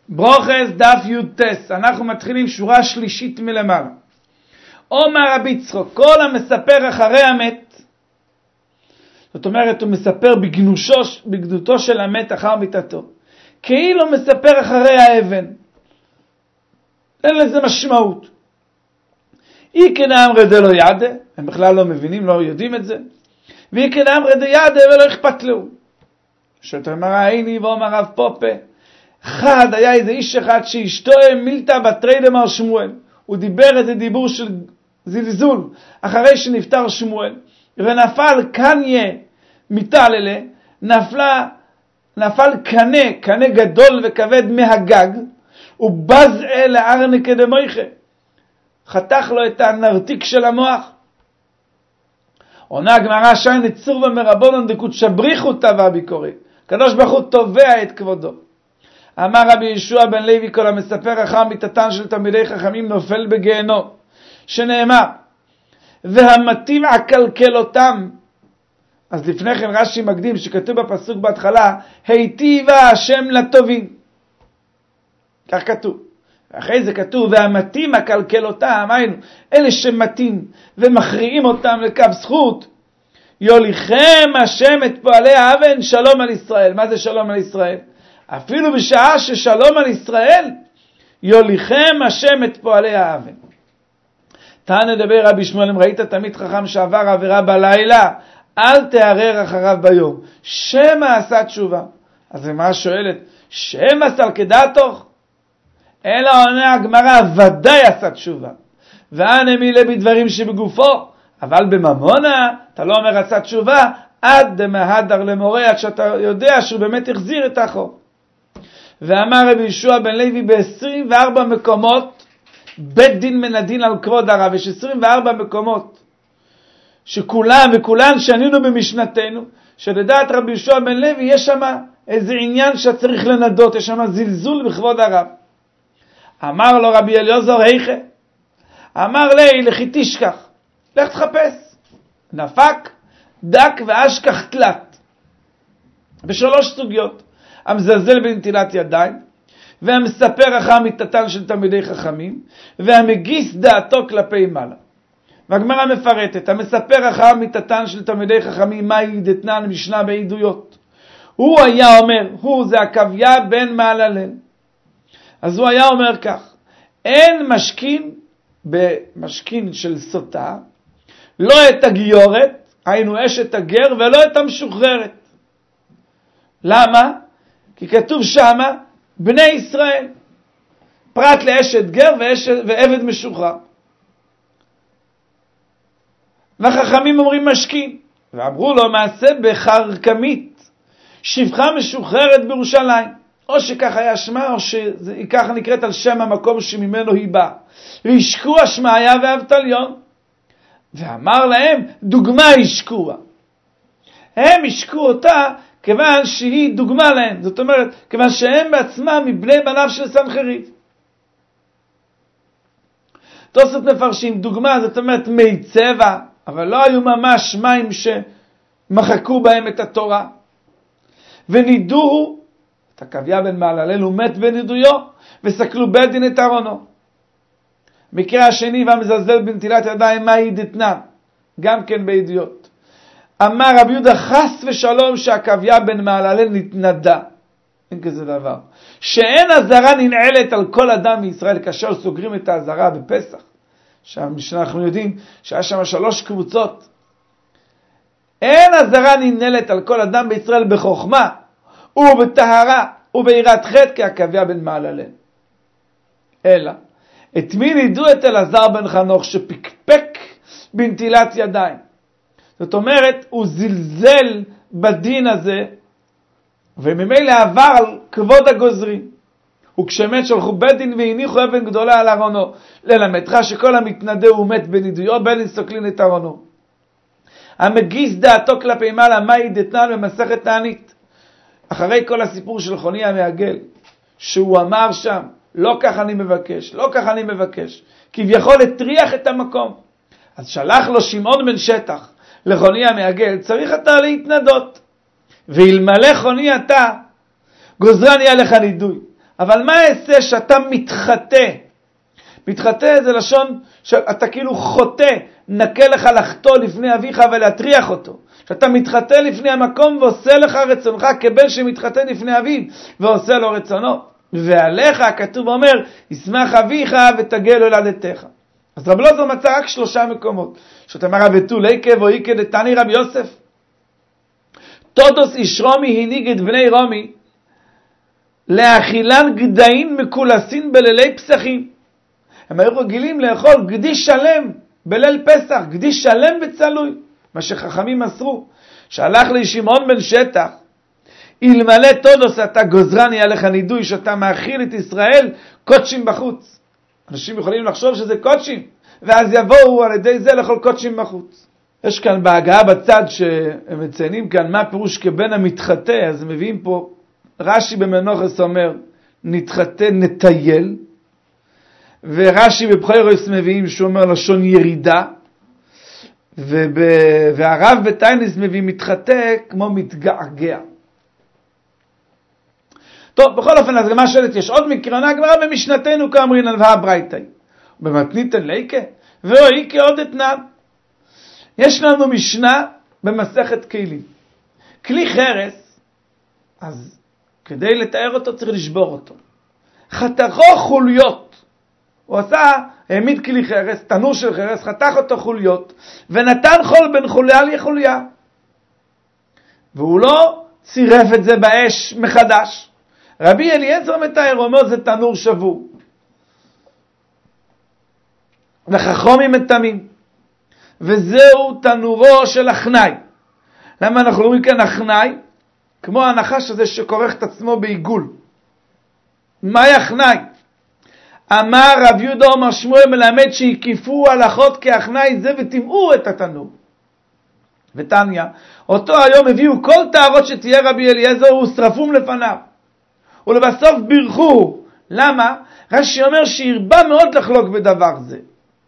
ברוכס דף י"ט, אנחנו מתחילים שורה שלישית מלמעלה. אומר רבי יצחק, כל המספר אחרי המת, זאת אומרת הוא מספר בגדותו של המת אחר מיתתו, כאילו מספר אחרי האבן, אין לזה משמעות. אי כנאמרי דלא ידע, הם בכלל לא מבינים, לא יודעים את זה, ואי כנאמרי דידע ולא אכפת לו. שתאמר העיני ואומר רב פופה, אחד היה איזה איש אחד שאשתו מילתא בתרי דמר שמואל, הוא דיבר איזה דיבור של זלזול אחרי שנפטר שמואל, ונפל קניה מתעללה, נפל קנה גדול וכבד מהגג, ובז אל הארנקה דמויכה, חתך לו את הנרתיק של המוח. עונה הגמרא שי נצור ומרבונון דקות שבריחו טבע ביקורי, קדוש ברוך הוא תובע את כבודו. אמר רבי ישוע בן לוי, כל המספר אחר מיתתן של תלמידי חכמים נופל בגיהנום, שנאמר והמתים עקלקל אותם. אז לפני כן רש"י מקדים שכתוב בפסוק בהתחלה היטיבה השם לטובים, כך כתוב. אחרי זה כתוב והמתים עקלקל אותם, היינו אלה שמתים ומכריעים אותם לקו זכות, יוליכם השם את פועלי האבן שלום על ישראל. מה זה שלום על ישראל? אפילו בשעה ששלום על ישראל, יוליכם השם את פועלי האבן. תענה דבר רבי שמואל, אם ראית תמיד חכם שעבר עבירה בלילה, אל תערער אחריו ביום, שמא עשה תשובה. אז מה שואלת? שמא סל כדעתוך? אלא עונה הגמרא, ודאי עשה תשובה. ואנה מילה בדברים שבגופו, אבל בממונה אתה לא אומר עשה תשובה, עד דמהדר למורה, עד שאתה יודע שהוא באמת החזיר את החוב. ואמר רבי ישוע בן לוי, ב-24 מקומות בית דין מנדין על כבוד הרב. יש 24 מקומות שכולם וכולן שנינו במשנתנו, שלדעת רבי ישוע בן לוי יש שם איזה עניין שצריך לנדות, יש שם זלזול בכבוד הרב. אמר לו רבי אליעזר, היכה? אמר לי, לכי תשכח, לך תחפש. נפק, דק ואשכח תלת. בשלוש סוגיות. המזלזל בנטילת ידיים, והמספר אחר מיתתן של תלמידי חכמים, והמגיס דעתו כלפי מעלה. והגמרא מפרטת, המספר אחר מיתתן של תלמידי חכמים, מהי דתנן משנה בעדויות. הוא היה אומר, הוא זה עקביה בן מהללל. אז הוא היה אומר כך, אין משכין במשכין של סוטה, לא את הגיורת, היינו אשת הגר, ולא את המשוחררת. למה? כי כתוב שמה בני ישראל, פרט לאשת גר ועבד משוחרר. והחכמים אומרים משכין, ואמרו לו מעשה בחרקמית, שפחה משוחררת בירושלים, או שכך היה שמה, או שכך נקראת על שם המקום שממנו היא באה. והשקוע שמעיה ואבטליון, ואמר להם דוגמה השקוע. הם השקו אותה כיוון שהיא דוגמה להם, זאת אומרת כיוון שהם בעצמם מבני בניו של סנחריב. תוספות מפרשים דוגמה, זאת אומרת מי צבע, אבל לא היו ממש מים שמחקו בהם את התורה. ונידוהו, את עקביה בן מהללל, הוא מת בנידויו, וסקלו בית דין את ארונו. מקרה השני, והמזלזל בנטילת ידיים, מהי דתנן, גם כן בעדויות. אמר רבי יהודה, חס ושלום שעקביה בן מהללל נתנדה. אין כזה דבר. שאין הזרה ננעלת על כל אדם מישראל, כאשר סוגרים את הזרה בפסח. אנחנו יודעים שהיה שם 3 קבוצות. אין הזרה ננעלת על כל אדם בישראל בחוכמה, ובטהרה, וביראת חטא, כעקביה בן מהללל. אלא, את מי נידו? את אלעזר בן חנוך, שפקפק בנטילת ידיים. זאת אומרת, הוא זלזל בדין הזה, וממילא עבר על כבוד הגוזרים. וכשמת שלחו בית דין והניחו אבן גדולה על ארונו, ללמדך שכל המתנדה הוא מת בנידויו, בין לסוקלין את ארונו. המגיס דעתו כלפי מעלה, מהי דתנן במסכת תענית. אחרי כל הסיפור של חוני המעגל, שהוא אמר שם, לא כך אני מבקש, לא כך אני מבקש, כביכול הטריח את המקום. אז שלח לו שמעון בן שטח, לחוני המעגל, צריך אתה להתנדות. ואלמלא חוני אתה, גוזרני עליך נידוי. אבל מה אעשה שאתה מתחטא? מתחטא זה לשון שאתה כאילו חוטא, נקה לך לחטוא לפני אביך ולהטריח אותו. שאתה מתחטא לפני המקום ועושה לך רצונך כבן שמתחטא לפני אביו ועושה לו רצונו. ועליך הכתוב אומר, ישמח אביך ותגל הולדתך. אז רב אלעזר מצא רק 3 מקומות. שאתה אומר, ותול עקב או עקב דתני רבי יוסף. תודוס איש רומי הנהיג את בני רומי לאכילן גדיים מקולסין בלילי פסחים. הם היו רגילים לאכול גדי שלם בליל פסח, גדי שלם וצלוי, מה שחכמים מסרו. שהלך לשמעון בן שטח, אלמלא תודוס אתה גוזרני עליך נידוי, שאתה מאכיל את ישראל קודשים בחוץ. אנשים יכולים לחשוב שזה קודשים, ואז יבואו על ידי זה לאכול קודשים בחוץ. יש כאן בהגעה בצד שהם מציינים כאן מה פירוש כבן המתחטא, אז הם מביאים פה, רש"י במנוחס אומר, נתחטא נטייל, ורש"י בבחירוס מביאים שהוא אומר לשון ירידה, והרב בטייניס מביא מתחטא כמו מתגעגע. טוב, בכל אופן, אז מה שואלת, יש עוד מקרה, עונה הגמרא במשנתנו כאמרין על והברייתא, במתניתן ליקה, ואיקה עוד אתנן. יש לנו משנה במסכת כלים. כלי חרס, אז כדי לתאר אותו צריך לשבור אותו. חתכו חוליות. הוא עשה, העמיד כלי חרס, תנור של חרס, חתך אותו חוליות, ונתן חול בין חוליה לחוליה. והוא לא צירף את זה באש מחדש. רבי אליעזר מתאר, אומר זה תנור שבור. וחכמים מטמאים. וזהו תנורו של החנאי. למה אנחנו אומרים כאן החנאי? כמו הנחש הזה שכורך את עצמו בעיגול. מה יחנאי? אמר רב יהודה אומר שמואל מלמד שהקיפו הלכות כהחנאי זה וטמאו את התנור. ותניא, אותו היום הביאו כל טהרות שתהיה רבי אליעזר ושרפום לפניו. ולבסוף בירכו. למה? רש"י אומר שהרבה מאוד לחלוק בדבר זה.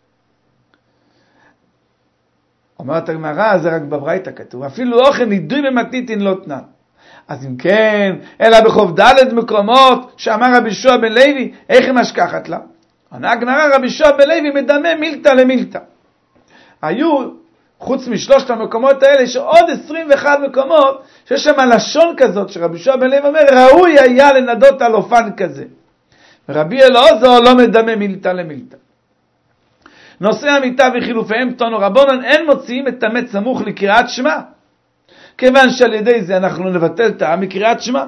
אומרת הגמרא, זה רק בברייתא כתוב, אפילו אוכל נידוי במתניתין לא תנן. אז אם כן, אלא בחוב ד' מקומות שאמר רבי יהושע בן לוי, איך היא משכחת לה? עונה הגמרא, רבי יהושע בן לוי מדמה מילתא למילתא. היו, חוץ משלושת המקומות האלה, יש עוד 21 מקומות, שיש שם לשון כזאת, שרבי יהושע בן לוי אומר, ראוי היה לנדות על אופן כזה. רבי אלעזר לא מדמה מילתא למילתא. נושאי המיטה וחילופיהם תנו רבונן אין מוציאים את המת סמוך לקריאת שמע, כיוון שעל ידי זה אנחנו נבטל טעם מקריאת שמע.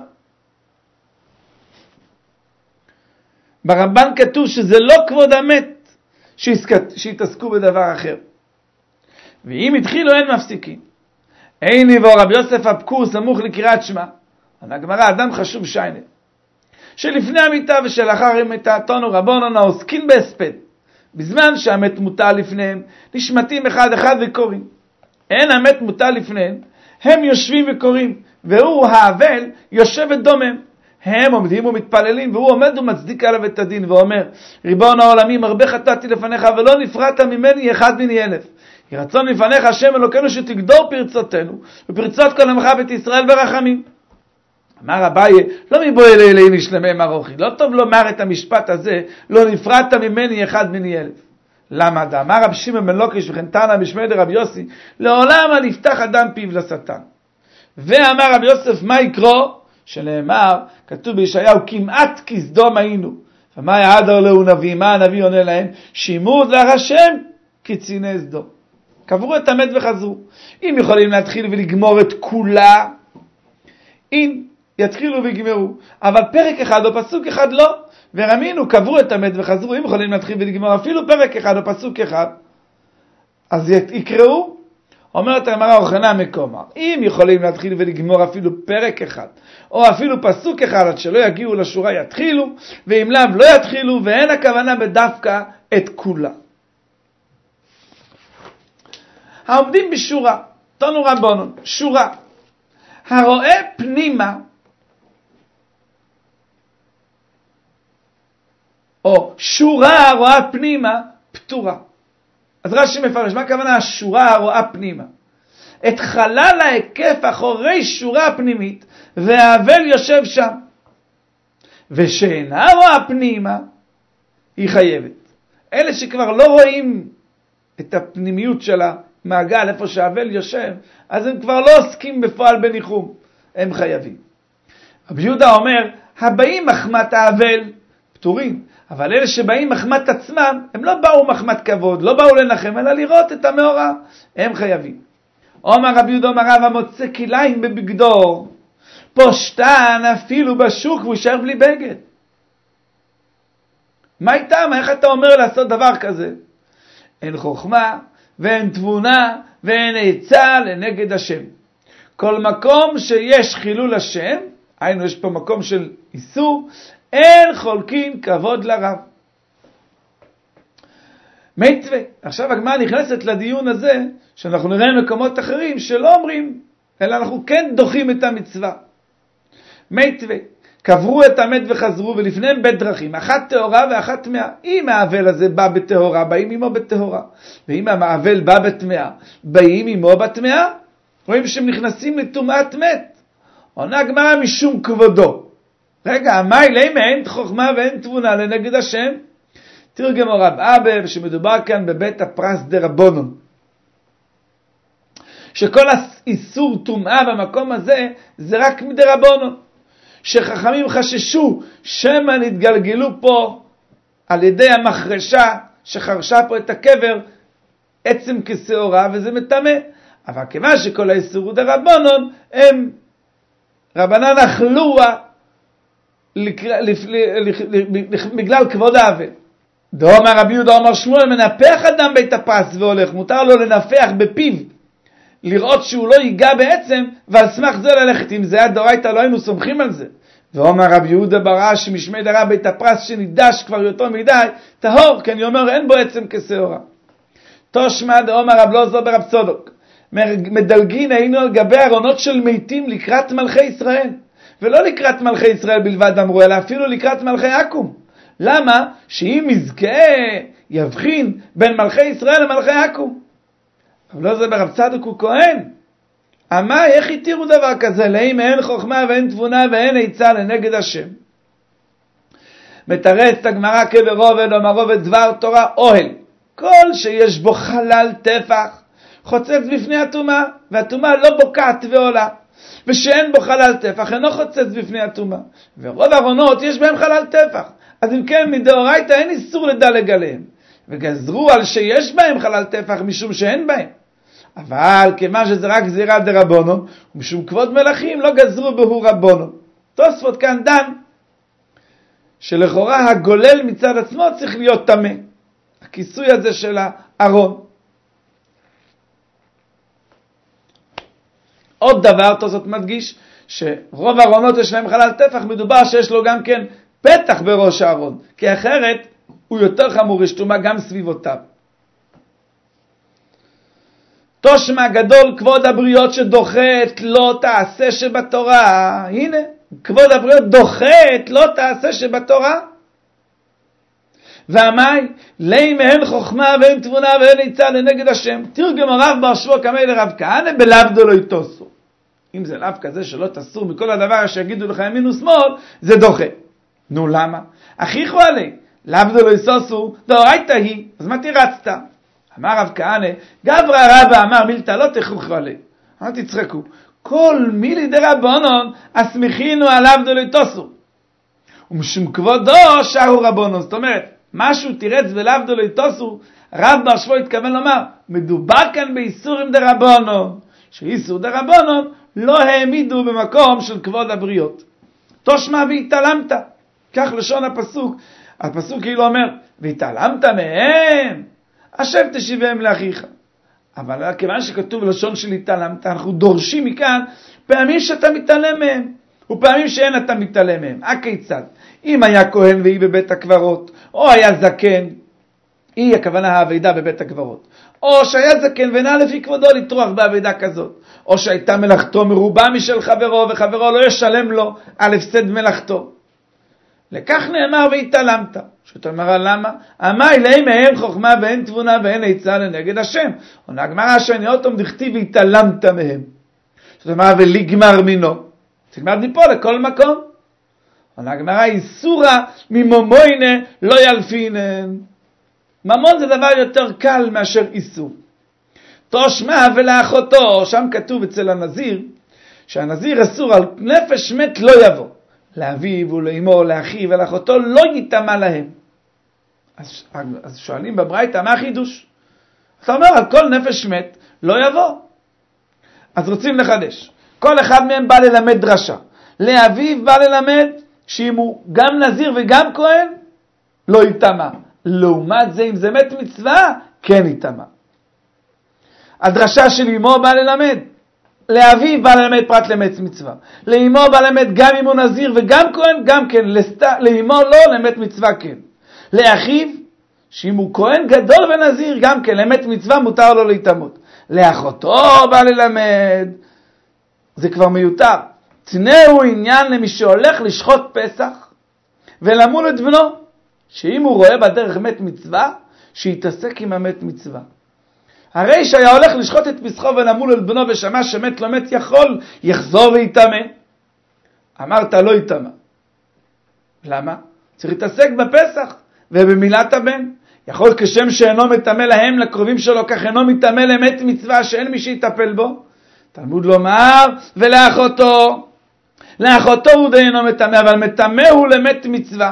ברמב"ן כתוב שזה לא כבוד המת שהתעסקו בדבר אחר. ואם התחילו אין מפסיקים. אין יבוא רבי יוסף אבקור סמוך לקריאת שמע. הגמרא אדם חשוב שיינה. שלפני המיטה ושלאחר המיטה תנו רבונן העוסקים בהספד. בזמן שהמת מוטל לפניהם, נשמתים אחד אחד וקוראים. אין המת מוטל לפניהם, הם יושבים וקוראים, והוא האבל יושב ודומם. הם עומדים ומתפללים, והוא עומד ומצדיק עליו את הדין, ואומר, ריבון העולמים, הרבה חטאתי לפניך, ולא נפרעת ממני אחד מני 1000. יהי רצון לפניך השם אלוקינו שתגדור פרצותינו, ופרצות כל עמך בית ישראל ברחמים. אמר אביי, לא מבועל אלי נשלמי מרוכי, לא טוב לומר את המשפט הזה, לא נפרדת ממני אחד מני 1000. למה? אמר רב שמעון בן לוקיש וכן תנא משמעי דרבי יוסי, לעולם אל יפתח אדם פיו לשטן. ואמר רבי יוסף, מה יקרו? שנאמר, כתוב בישעיהו, כמעט כסדום היינו. ומה יעדר לו נביא? מה הנביא עונה להם? שימור דבר השם כציני סדום. קברו את המת וחזרו. אם יכולים להתחיל ולגמור את כולה, אם יתחילו ויגמרו, אבל פרק אחד או פסוק אחד לא. ורמינו, קברו את המת וחזרו, אם יכולים להתחיל ולגמור אפילו פרק אחד או פסוק אחד, אז יקראו. אומרת הגמרא אוחנה מקומר, אם יכולים להתחיל ולגמור אפילו פרק אחד, או אפילו פסוק אחד, עד שלא יגיעו לשורה יתחילו, ואם לאו לא יתחילו, ואין הכוונה בדווקא את כולה. העומדים בשורה, תנו רבונן, שורה, הרואה פנימה, או שורה הרואה פנימה, פטורה. אז רש"י מפרש, מה הכוונה השורה הרואה פנימה? את חלל ההיקף אחורי שורה פנימית, והאבל יושב שם. ושאינה רואה פנימה, היא חייבת. אלה שכבר לא רואים את הפנימיות של המעגל, איפה שהאבל יושב, אז הם כבר לא עוסקים בפועל בניחום, הם חייבים. רבי יהודה אומר, הבאים מחמת האבל, פטורים, אבל אלה שבאים מחמת עצמם, הם לא באו מחמת כבוד, לא באו לנחם, אלא לראות את המאורע, הם חייבים. אומר רבי יהודה אומר רב, המוצא כליים בבגדו, פושטן אפילו בשוק והוא יישאר בלי בגד. מה איתם? איך אתה אומר לעשות דבר כזה? אין חוכמה ואין תבונה ואין עצה לנגד השם. כל מקום שיש חילול השם, היינו יש פה מקום של איסור, אין חולקים כבוד לרב. מצווה. עכשיו הגמרא נכנסת לדיון הזה, שאנחנו נראה מקומות אחרים שלא אומרים, אלא אנחנו כן דוחים את המצווה. מצווה. קברו את המת וחזרו, ולפניהם בית דרכים, אחת טהורה ואחת טמאה. אם האבל הזה בא בטהורה, באים עמו בטהורה. ואם האבל בא בטמאה, באים עמו בטמאה. רואים שהם נכנסים לטומאת מת. עונה הגמרא משום כבודו. רגע, מילא אין חוכמה ואין תבונה לנגד השם? תרגם רב אבא, שמדובר כאן בבית הפרס דרבנן. שכל האיסור טומאה במקום הזה, זה רק מדרבנן. שחכמים חששו שמא נתגלגלו פה על ידי המחרשה שחרשה פה את הקבר עצם כשעורה וזה מטמא. אבל כיוון שכל האיסור הוא דרבנן, הם רבנן אכלוה בגלל כבוד האבל. דאמר רבי יהודה אמר שמואל, מנפח אדם בית הפרס והולך, מותר לו לנפח בפיו לראות שהוא לא ייגע בעצם, ועל סמך זה ללכת. אם זה היה דאורייתא לא היינו סומכים על זה. ואומר רבי יהודה ברש משמי דרב בית הפרס שנידש כבר יותר מדי טהור, כי אני אומר אין בו עצם כשעורה. תושמע דאמר רב לוזו ברב צודוק, מדלגין היינו על גבי ארונות של מתים לקראת מלכי ישראל, ולא לקראת מלכי ישראל בלבד אמרו, אלא אפילו לקראת מלכי עכו"ם. למה? שאם יזכה יבחין בין מלכי ישראל למלכי עכו"ם. אבל לא זה ברב צדוק הוא כהן. אמר, איך התירו דבר כזה? לאם אין חוכמה ואין תבונה ואין עצה לנגד השם. מתרץ הגמרא כברובד, אומר רובד דבר תורה אוהל. כל שיש בו חלל טפח, חוצץ בפני הטומאה, והטומאה לא בוקעת ועולה. ושאין בו חלל טפח, אינו חוצץ בפני הטומאה. ורוב ארונות יש בהם חלל טפח. אז אם כן, מדאורייתא אין איסור לדלג עליהם. וגזרו על שיש בהם חלל טפח משום שאין בהם. אבל כיוון שזה רק גזירה דרבנן, ומשום כבוד מלכים לא גזרו בהו רבנן. תוספות כאן דן, שלכאורה הגולל מצד עצמו צריך להיות טמא. הכיסוי הזה של הארון. עוד דבר, תוספות מדגיש, שרוב הארונות יש להם חלל טפח, מדובר שיש לו גם כן פתח בראש הארון, כי אחרת הוא יותר חמור, יש טומאה גם סביבותיו. תושמע גדול כבוד הבריות שדוחת לא תעשה שבתורה. הנה, כבוד הבריות דוחת לא תעשה שבתורה. והמאי, לאם אין חוכמה ואין תבונה ואין עצה לנגד השם. תרגם הרב בר שבוע כמי לרב כהנא בלאו לא יתוסו. אם זה לאו כזה שלא תסור מכל הדבר שיגידו לך ימין ושמאל, זה דוחה. נו למה? הכיחו עלי, לאו לא יתוסו, דאורייתא היא, אז מה תירצת? אמר רב כהנא, גברא רבא אמר מילתא לא תכוחו עלי. אל תצחקו. כל מילי דרבנן הסמיכינו עליו דלא יתוסו. ומשום כבודו שרו רבנן. זאת אומרת, משהו תירץ ולאו דלא יתוסו, רב בר שבוע התכוון לומר, מדובר כאן באיסורים דרבנן, שאיסור דרבנן לא העמידו במקום של כבוד הבריות. תושמע והתעלמת. כך לשון הפסוק. הפסוק כאילו אומר, והתעלמת מהם, השב תשיבם לאחיך. אבל כיוון שכתוב לשון של התעלמת, אנחנו דורשים מכאן פעמים שאתה מתעלם מהם, ופעמים שאין אתה מתעלם מהם. הכיצד? אם היה כהן והיא בבית הקברות, או היה זקן, היא הכוונה העבידה בבית הקברות, או שהיה זקן ונע לפי כבודו לטרוח בעבידה כזאת, או שהייתה מלאכתו מרובה משל חברו, וחברו לא ישלם לו על הפסד מלאכתו. לכך נאמר והתעלמת. שאתה אומר למה? אמי להם אין חוכמה ואין תבונה ואין עצה לנגד השם. עונה הגמרא השני אותם דכתיב והתעלמת מהם. זאת אומרת ולגמר מינו. תגמר מפה לכל מקום. עונה הגמרא, איסורא ממומוינה לא ילפינן. ממון זה דבר יותר קל מאשר איסור. תושמע ולאחותו, שם כתוב אצל הנזיר, שהנזיר אסור על נפש מת לא יבוא. לאביו ולאמו, לאחיו ולאחותו לא יטמא להם. אז שואלים בברייתא, מה החידוש? אתה אומר, על כל נפש מת לא יבוא. אז רוצים לחדש. כל אחד מהם בא ללמד דרשה. לאביו בא ללמד שאם הוא גם נזיר וגם כהן, לא יטמא. לעומת זה, אם זה מת מצווה, כן יטמא. הדרשה של אמו בא ללמד. לאביו בא ללמד פרט למת מצווה. לאמו בא ללמד גם אם הוא נזיר וגם כהן, גם כן. לאמו לא, למת מצווה כן. לאחיו, שאם הוא כהן גדול ונזיר, גם כן, למת מצווה מותר לו להתאמות. לאחותו בא ללמד, זה כבר מיותר. צנעו עניין למי שהולך לשחוט פסח ולמול את בנו, שאם הוא רואה בדרך מת מצווה, שיתעסק עם המת מצווה. הרי שהיה הולך לשחוט את פסחו ולמול את בנו ושמע שמת לא מת יכול, יחזור ויתאמה. אמרת לא יתאמה. למה? צריך להתעסק בפסח ובמילת הבן. יכול כשם שאינו מטמא להם לקרובים שלו, כך אינו מטמא למת מצווה שאין מי שיטפל בו. תלמוד לומר, ולאחותו. לאחותו הוא דאינו מטמא, אבל מטמא הוא למת מצווה.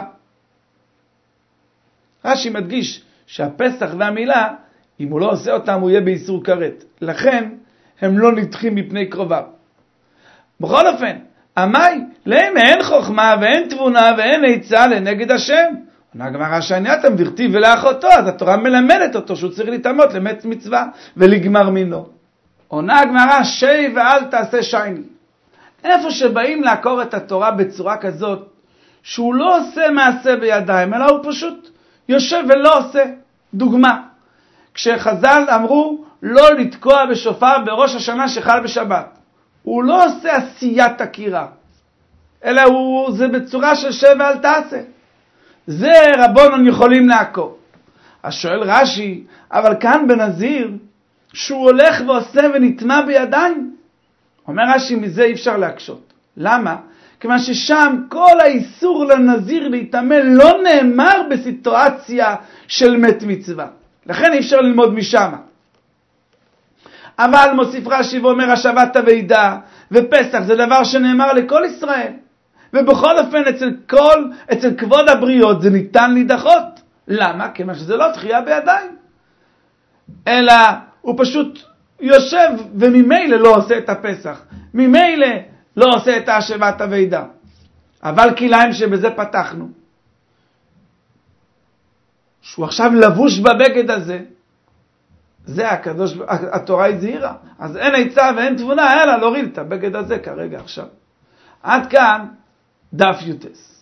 רש"י מדגיש שהפסח והמילה, אם הוא לא עושה אותם, הוא יהיה באיסור כרת. לכן, הם לא נדחים מפני קרוביו. בכל אופן, עמי, להם אין חוכמה ואין תבונה ואין עצה לנגד השם. עונה הגמרא שענייתם דכתיב ולאחותו, אז התורה מלמדת אותו שהוא צריך להתאמות למת מצווה ולגמר מינו. עונה הגמרא, שי ואל תעשה שייני. איפה שבאים לעקור את התורה בצורה כזאת, שהוא לא עושה מעשה בידיים, אלא הוא פשוט יושב ולא עושה. דוגמה, כשחז"ל אמרו לא לתקוע בשופר בראש השנה שחל בשבת, הוא לא עושה עשיית תקירה, אלא זה בצורה של שב ואל תעשה. זה רבונן יכולים לעקור. אז שואל רש"י, אבל כאן בנזיר, שהוא הולך ועושה ונטמע בידיים, אומר רש"י, מזה אי אפשר להקשות. למה? כיוון ששם כל האיסור לנזיר להתאמה לא נאמר בסיטואציה של מת מצווה. לכן אי אפשר ללמוד משם. אבל מוסיף רש"י ואומר, השבת הוועידה ופסח זה דבר שנאמר לכל ישראל. ובכל אופן אצל כבוד הבריות זה ניתן להידחות. למה? כיוון שזה לא תחייה בידיים. אלא הוא פשוט יושב וממילא לא עושה את הפסח. ממילא לא עושה את השבת הוועידה. אבל כליים שבזה פתחנו. שהוא עכשיו לבוש בבגד הזה. זה התורה הזהירה. אז אין עצה ואין תבונה, אלא להוריד את הבגד הזה כרגע עכשיו. עד כאן דף יוטס.